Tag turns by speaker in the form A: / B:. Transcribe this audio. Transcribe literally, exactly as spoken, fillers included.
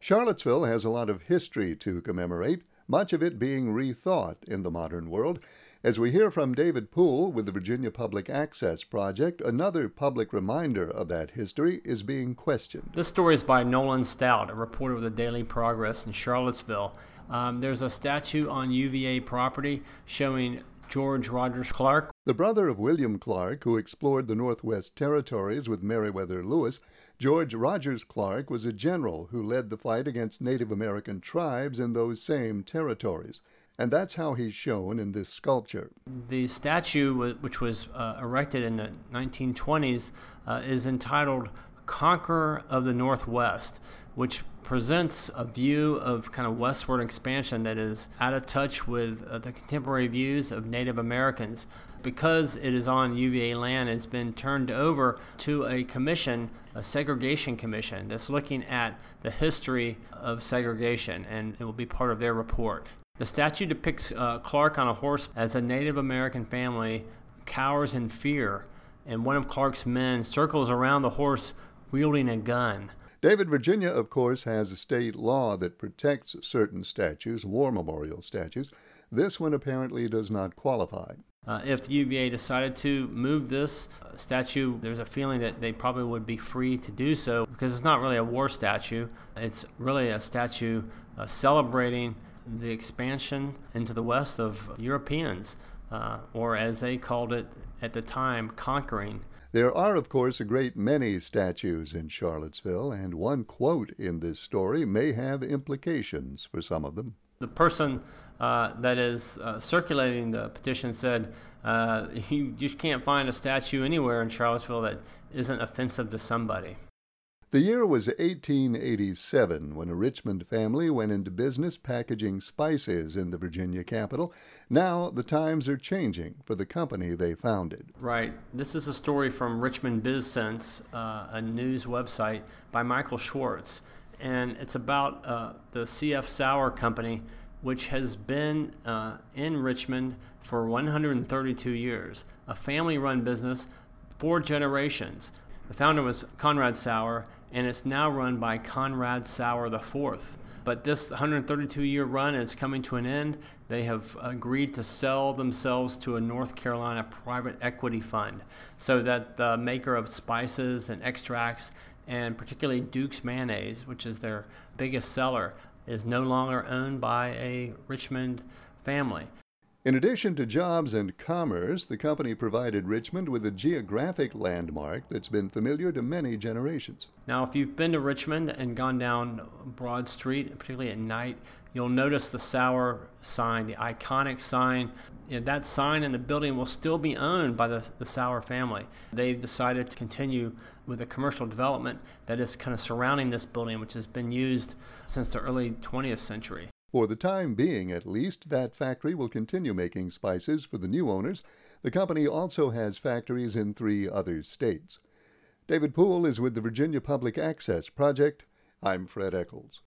A: Charlottesville has a lot of history to commemorate, much of it being rethought in the modern world. As we hear from David Poole with the Virginia Public Access Project, another public reminder of that history is being questioned.
B: This story is by Nolan Stout, a reporter with the Daily Progress in Charlottesville. Um, there's a statue on U V A property showing George Rogers Clark.
A: The brother of William Clark, who explored the Northwest Territories with Meriwether Lewis, George Rogers Clark was a general who led the fight against Native American tribes in those same territories. And that's how he's shown in this sculpture.
B: The statue, which was uh, erected in the nineteen twenties, uh, is entitled Conqueror of the Northwest, which presents a view of kind of westward expansion that is out of touch with uh, the contemporary views of Native Americans. Because it is on U V A land, it's been turned over to a commission, a segregation commission, that's looking at the history of segregation, and it will be part of their report. The statue depicts uh, Clark on a horse as a Native American family cowers in fear, and one of Clark's men circles around the horse wielding a gun.
A: David, Virginia, of course, has a state law that protects certain statues, war memorial statues. This one apparently does not qualify.
B: Uh, if the U V A decided to move this uh, statue, there's a feeling that they probably would be free to do so, because it's not really a war statue. It's really a statue uh, celebrating the expansion into the west of Europeans, uh, or as they called it at the time, conquering.
A: There are, of course, a great many statues in Charlottesville, and one quote in this story may have implications for some of them.
B: The person uh, that is uh, circulating the petition said, uh, you just can't find a statue anywhere in Charlottesville that isn't offensive to somebody.
A: The year was eighteen eighty-seven when a Richmond family went into business packaging spices in the Virginia capital. Now the times are changing for the company they founded.
B: Right. This is a story from Richmond BizSense, uh, a news website by Michael Schwartz. And it's about uh, the C F Sauer Company, which has been uh, in Richmond for one hundred thirty-two years, a family-run business, four generations. The founder was Conrad Sauer, and it's now run by Conrad Sauer the fourth. But this one hundred thirty-two year run is coming to an end. They have agreed to sell themselves to a North Carolina private equity fund so that the maker of spices and extracts, and particularly Duke's mayonnaise, which is their biggest seller, is no longer owned by a Richmond family.
A: In addition to jobs and commerce, the company provided Richmond with a geographic landmark that's been familiar to many generations.
B: Now, if you've been to Richmond and gone down Broad Street, particularly at night, you'll notice the Sauer sign, the iconic sign. You know, that sign and the building will still be owned by the, the Sauer family. They've decided to continue with the commercial development that is kind of surrounding this building, which has been used since the early twentieth century.
A: For the time being, at least, that factory will continue making spices for the new owners. The company also has factories in three other states. David Poole is with the Virginia Public Access Project. I'm Fred Eccles.